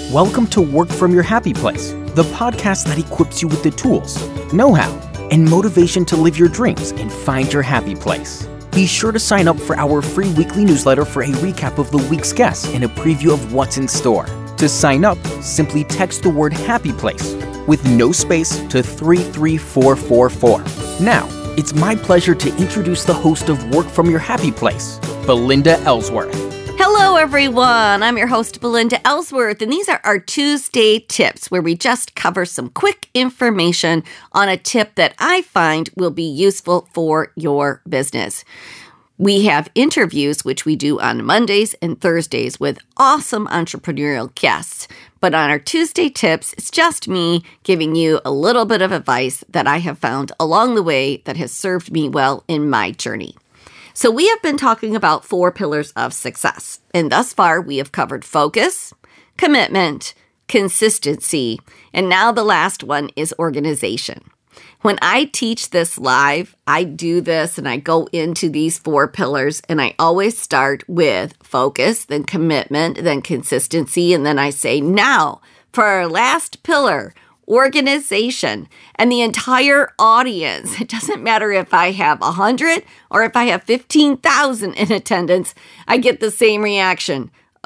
Welcome to Work From Your Happy Place, the podcast that equips you with the tools, know-how, and motivation to live your dreams and find your happy place. Be sure to sign up for our free weekly newsletter for a recap of the week's guests and a preview of what's in store. To sign up, simply text the word Happy Place with no space to 33444. Now, it's my pleasure to introduce the host of Work From Your Happy Place, Belinda Ellsworth. Hello, everyone. I'm your host, Belinda Ellsworth, and these are our Tuesday tips, where we just cover some quick information on a tip that I find will be useful for your business. We have interviews, which we do on Mondays and Thursdays with awesome entrepreneurial guests. But on our Tuesday tips, it's just me giving you a little bit of advice that I have found along the way that has served me well in my journey. So we have been talking about 4 pillars of success, and thus far we have covered focus, commitment, consistency, and now the last one is organization. When I teach this live, I do this and I go into these 4 pillars, and I always start with focus, then commitment, then consistency, and then I say, now for our last pillar, organization. And the entire audience, it doesn't matter if I have 100 or if I have 15,000 in attendance, I get the same reaction.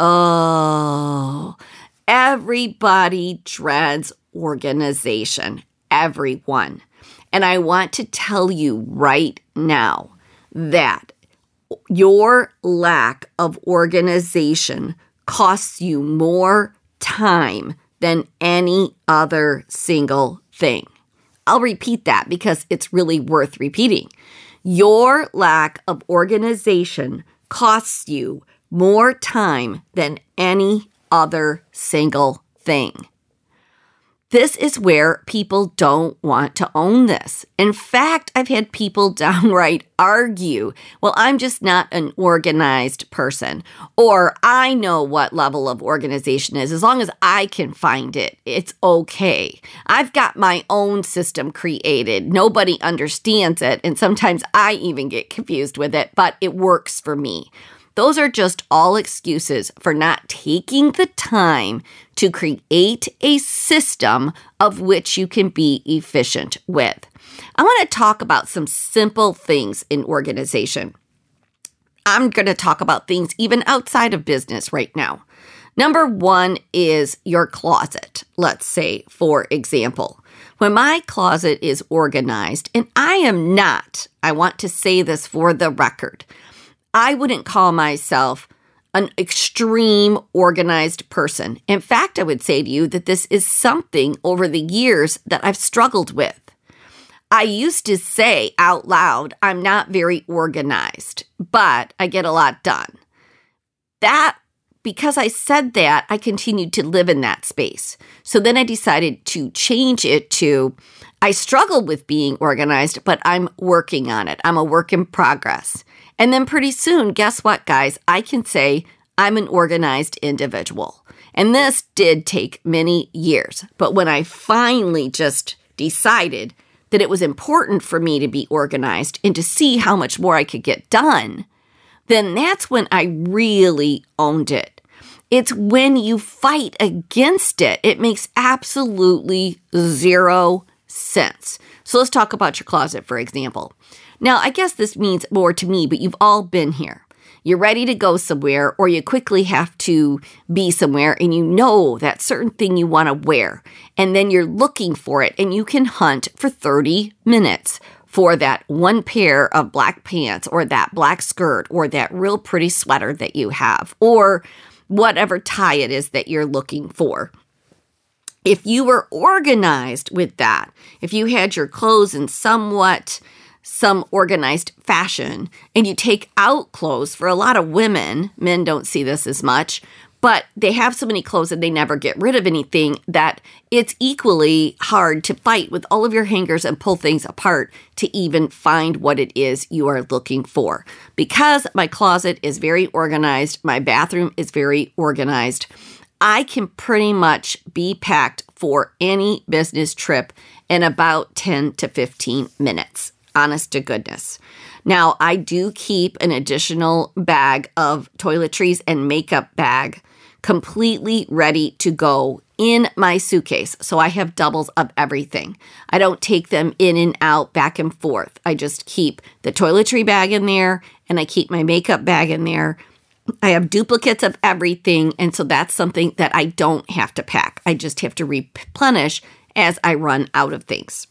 Oh, everybody dreads organization. Everyone. And I want to tell you right now that your lack of organization costs you more time than any other single thing. I'll repeat that because it's really worth repeating. Your lack of organization costs you more time than any other single thing. This is where people don't want to own this. In fact, I've had people downright argue, well, I'm just not an organized person, or I know what level of organization is. As long as I can find it, it's okay. I've got my own system created. Nobody understands it, and sometimes I even get confused with it, but it works for me. Those are just all excuses for not taking the time to create a system of which you can be efficient with. I want to talk about some simple things in organization. I'm going to talk about things even outside of business right now. Number 1 is your closet, let's say, for example. When my closet is organized, and I am not, I want to say this for the record, I wouldn't call myself an extreme organized person. In fact, I would say to you that this is something over the years that I've struggled with. I used to say out loud, I'm not very organized, but I get a lot done. Because I said that, I continued to live in that space. So then I decided to change it to, I struggle with being organized, but I'm working on it. I'm a work in progress. And then pretty soon, guess what, guys? I can say I'm an organized individual. And this did take many years. But when I finally just decided that it was important for me to be organized and to see how much more I could get done, then that's when I really owned it. It's when you fight against it. It makes absolutely zero sense. So let's talk about your closet, for example. Now, I guess this means more to me, but you've all been here. You're ready to go somewhere, or you quickly have to be somewhere, and you know that certain thing you want to wear. And then you're looking for it, and you can hunt for 30 minutes for that one pair of black pants, or that black skirt, or that real pretty sweater that you have, or whatever tie it is that you're looking for. If you were organized with that, if you had your clothes in some organized fashion, and you take out clothes, for a lot of women, men don't see this as much, but they have so many clothes and they never get rid of anything that it's equally hard to fight with all of your hangers and pull things apart to even find what it is you are looking for. Because my closet is very organized, my bathroom is very organized, I can pretty much be packed for any business trip in about 10 to 15 minutes. Honest to goodness. Now, I do keep an additional bag of toiletries and makeup bag completely ready to go in my suitcase. So I have doubles of everything. I don't take them in and out, back and forth. I just keep the toiletry bag in there and I keep my makeup bag in there. I have duplicates of everything. And so that's something that I don't have to pack. I just have to replenish as I run out of things.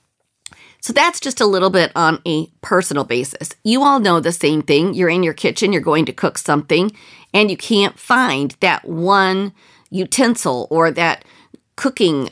So that's just a little bit on a personal basis. You all know the same thing. You're in your kitchen, you're going to cook something, and you can't find that one utensil or that cooking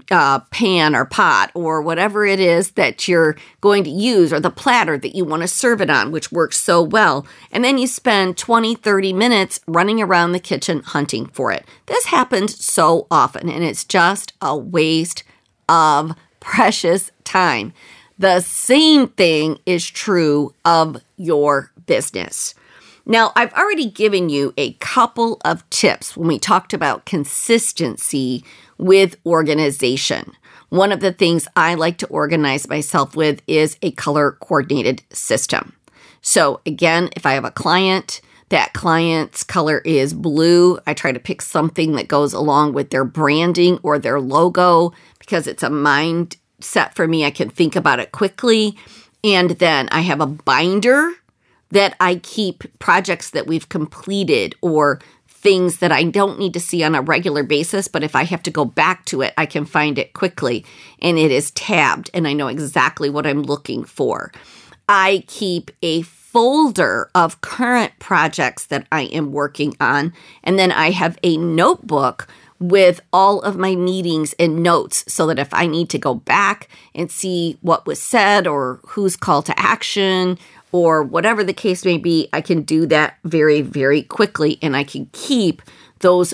pan or pot or whatever it is that you're going to use, or the platter that you want to serve it on, which works so well. And then you spend 20, 30 minutes running around the kitchen hunting for it. This happens so often, and it's just a waste of precious time. The same thing is true of your business. Now, I've already given you a couple of tips when we talked about consistency with organization. One of the things I like to organize myself with is a color-coordinated system. So again, if I have a client, that client's color is blue, I try to pick something that goes along with their branding or their logo because it's a mindset for me. I can think about it quickly. And then I have a binder that I keep projects that we've completed or things that I don't need to see on a regular basis, but if I have to go back to it, I can find it quickly. And it is tabbed, and I know exactly what I'm looking for. I keep a folder of current projects that I am working on, and then I have a notebook with all of my meetings and notes so that if I need to go back and see what was said or who's call to action or whatever the case may be, I can do that very, very quickly, and I can keep those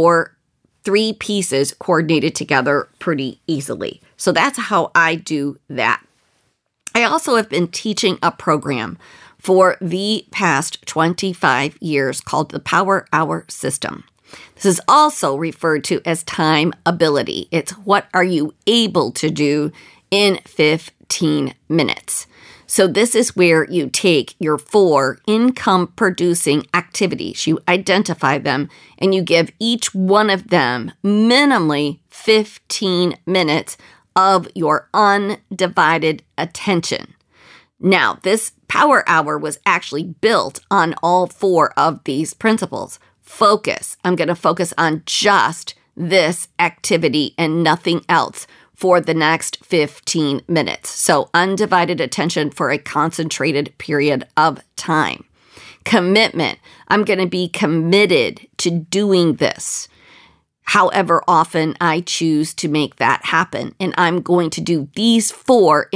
3 pieces coordinated together pretty easily. So that's how I do that. I also have been teaching a program for the past 25 years called the Power Hour System. This is also referred to as time ability. It's what are you able to do in 15 minutes. So this is where you take your 4 income-producing activities, you identify them, and you give each one of them minimally 15 minutes of your undivided attention. Now, this Power Hour was actually built on all 4 of these principles. Focus. I'm going to focus on just this activity and nothing else for the next 15 minutes. So undivided attention for a concentrated period of time. Commitment. I'm going to be committed to doing this. However often I choose to make that happen. And I'm going to do these 4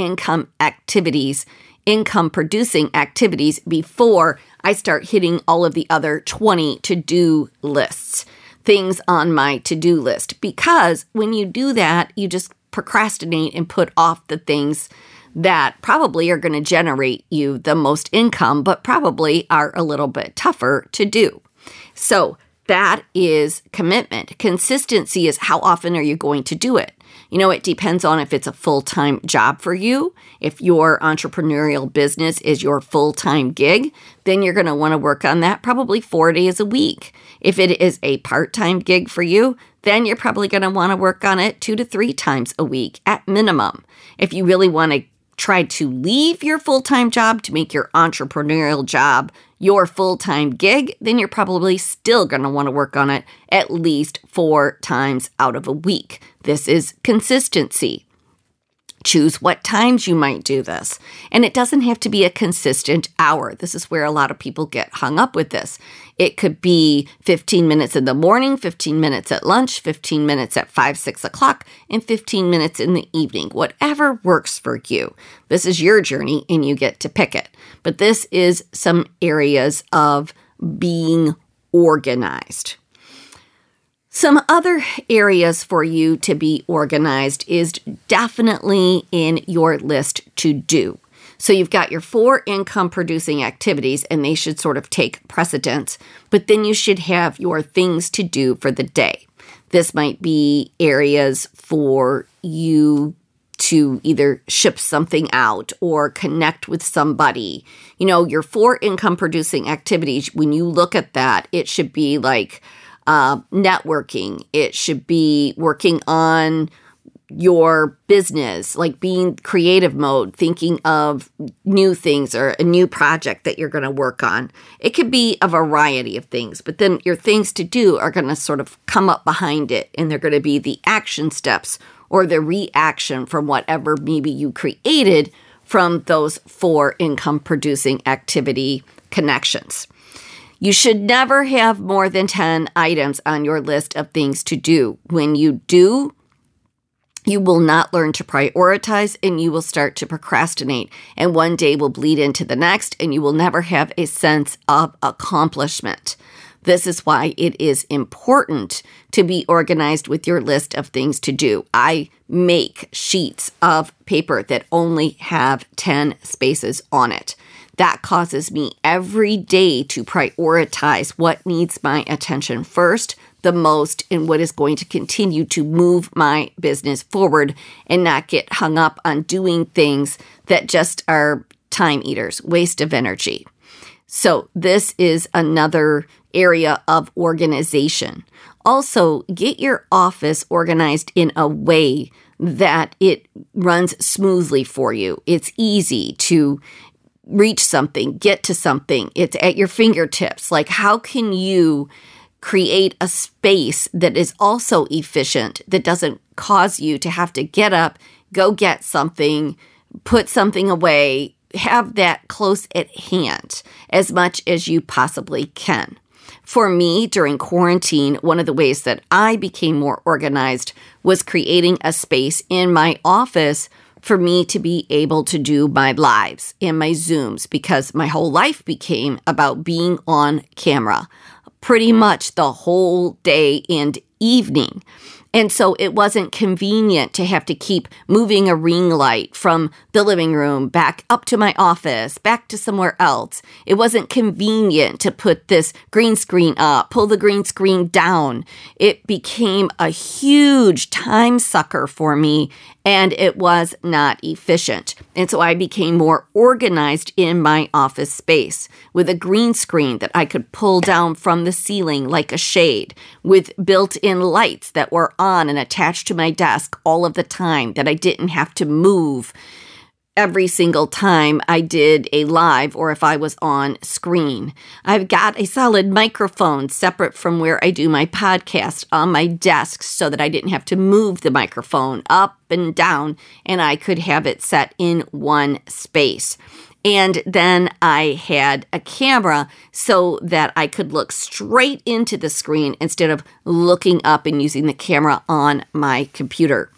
income-producing activities before I start hitting all of the other 20 to-do lists, things on my to-do list. Because when you do that, you just procrastinate and put off the things that probably are going to generate you the most income, but probably are a little bit tougher to do. So that is commitment. Consistency is how often are you going to do it? You know, it depends on if it's a full-time job for you. If your entrepreneurial business is your full-time gig, then you're going to want to work on that probably 4 days a week. If it is a part-time gig for you, then you're probably going to want to work on it 2 to 3 times a week at minimum. If you really want to try to leave your full-time job to make your entrepreneurial job your full-time gig, then you're probably still going to want to work on it at least 4 times out of a week. This is consistency. Choose what times you might do this. And it doesn't have to be a consistent hour. This is where a lot of people get hung up with this. It could be 15 minutes in the morning, 15 minutes at lunch, 15 minutes at 5, 6 o'clock, and 15 minutes in the evening. Whatever works for you. This is your journey and you get to pick it. But this is some areas of being organized. Some other areas for you to be organized is definitely in your list to do. So you've got your 4 income-producing activities, and they should sort of take precedence, but then you should have your things to do for the day. This might be areas for you to either ship something out or connect with somebody. You know, your 4 income-producing activities, when you look at that, it should be like networking. It should be working on your business, like being creative mode, thinking of new things or a new project that you're going to work on. It could be a variety of things, but then your things to do are going to sort of come up behind it, and they're going to be the action steps or the reaction from whatever maybe you created from those 4 income-producing activity connections. You should never have more than 10 items on your list of things to do. When you do, you will not learn to prioritize, and you will start to procrastinate. And one day will bleed into the next, and you will never have a sense of accomplishment. This is why it is important to be organized with your list of things to do. I make sheets of paper that only have 10 spaces on it. That causes me every day to prioritize what needs my attention first, the most, and what is going to continue to move my business forward, and not get hung up on doing things that just are time eaters, waste of energy. So this is another area of organization. Also, get your office organized in a way that it runs smoothly for you. It's easy to reach something, get to something. It's at your fingertips. Like, how can you create a space that is also efficient, that doesn't cause you to have to get up, go get something, put something away, have that close at hand as much as you possibly can. For me, during quarantine, one of the ways that I became more organized was creating a space in my office for me to be able to do my lives and my Zooms, because my whole life became about being on camera pretty much the whole day and evening. And so it wasn't convenient to have to keep moving a ring light from the living room back up to my office, back to somewhere else. It wasn't convenient to put this green screen up, pull the green screen down. It became a huge time sucker for me, and it was not efficient. And so I became more organized in my office space with a green screen that I could pull down from the ceiling like a shade, with built-in lights that were on and attached to my desk all of the time, that I didn't have to move every single time I did a live or if I was on screen. I've got a solid microphone separate from where I do my podcast on my desk so that I didn't have to move the microphone up and down, and I could have it set in one space. And then I had a camera so that I could look straight into the screen instead of looking up and using the camera on my computer.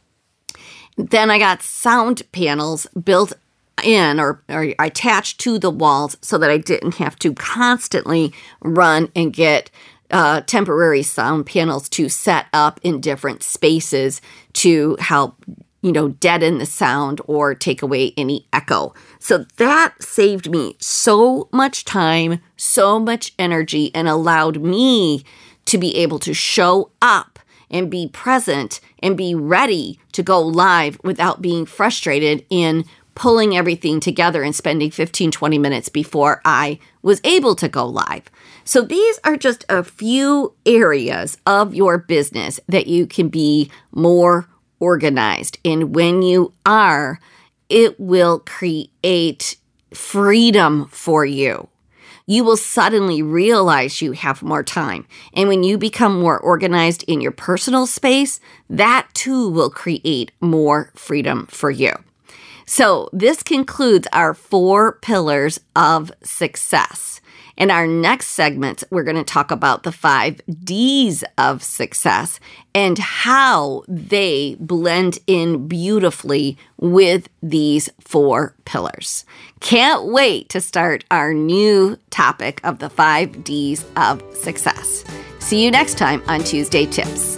Then I got sound panels built in or attached to the walls so that I didn't have to constantly run and get temporary sound panels to set up in different spaces to help, deaden the sound or take away any echo. So that saved me so much time, so much energy, and allowed me to be able to show up and be present and be ready to go live without being frustrated in pulling everything together and spending 15, 20 minutes before I was able to go live. So these are just a few areas of your business that you can be more organized. And when you are, it will create freedom for you. You will suddenly realize you have more time. And when you become more organized in your personal space, that too will create more freedom for you. So this concludes our 4 pillars of success. In our next segment, we're going to talk about the 5 Ds of success and how they blend in beautifully with these 4 pillars. Can't wait to start our new topic of the 5 Ds of success. See you next time on Tuesday Tips.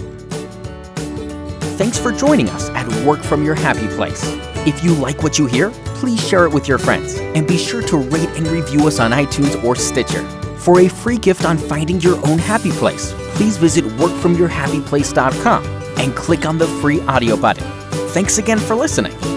Thanks for joining us at Work From Your Happy Place. If you like what you hear, please share it with your friends and be sure to rate and review us on iTunes or Stitcher. For a free gift on finding your own happy place, please visit workfromyourhappyplace.com and click on the free audio button. Thanks again for listening.